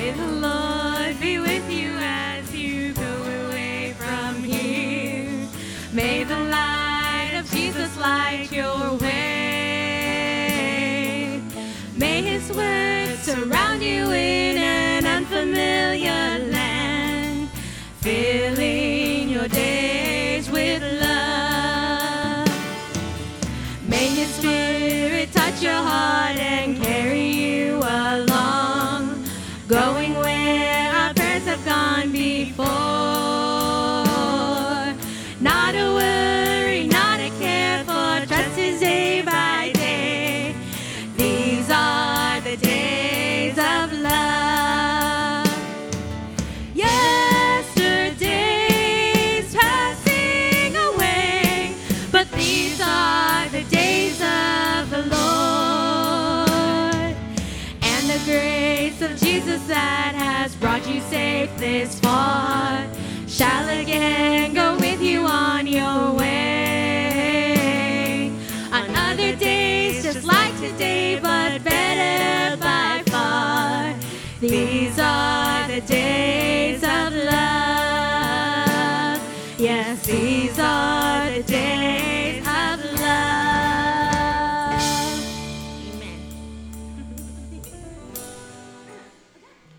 May the Lord be with you as you go away from here. May the light of Jesus light your way. May his word surround you in an unfamiliar land, filling your days with love. May his spirit touch your heart and carry you along, going where our prayers have gone before. Not a worry, not a care, for trust is day by day. These are the days of love. Yesterday's passing away, but these are the days of the Lord. And the grace of Jesus that has brought you safe this far shall again go with you on your way. On other days just like today, but better by far. These are the days of love. Yes, these are